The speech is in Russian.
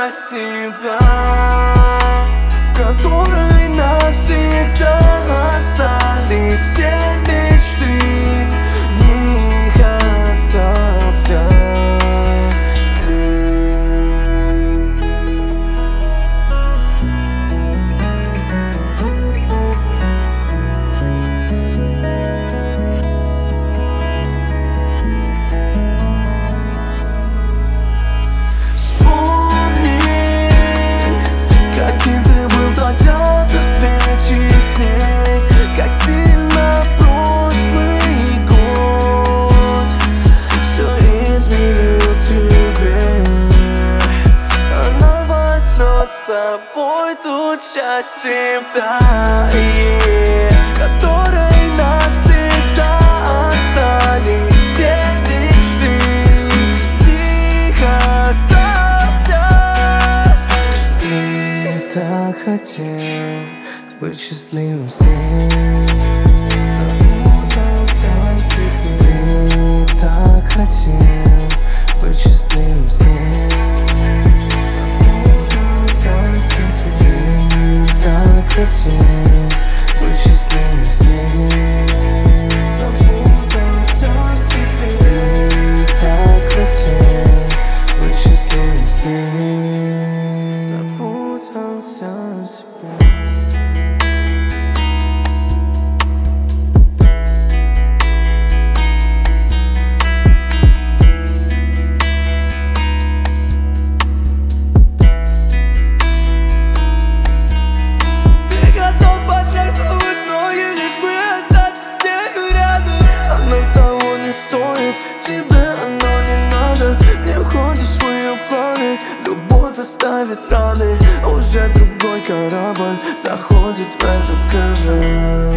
часть тебя, в которой навсегда остались все мечты. В них остался ты. Вспомни, каким ты был тогда до встречи с ней, как сильно прошлый год все изменил тебе. Она возьмет с собой ту часть тебя, в которой навсегда остались все мечты. В них остался ты. Так хотел быть счастливым с ней, запутался в себе. Ты так хотел быть счастливым с ней, запутался в себе. Ты так хотел быть счастливым с ней, запутался в себе. Ты так хотел быть счастливым с ней, запутался в себе. Тебе оно не надо, не входишь в мои планы. Любовь оставит раны, уже другой корабль заходит в этот корабль.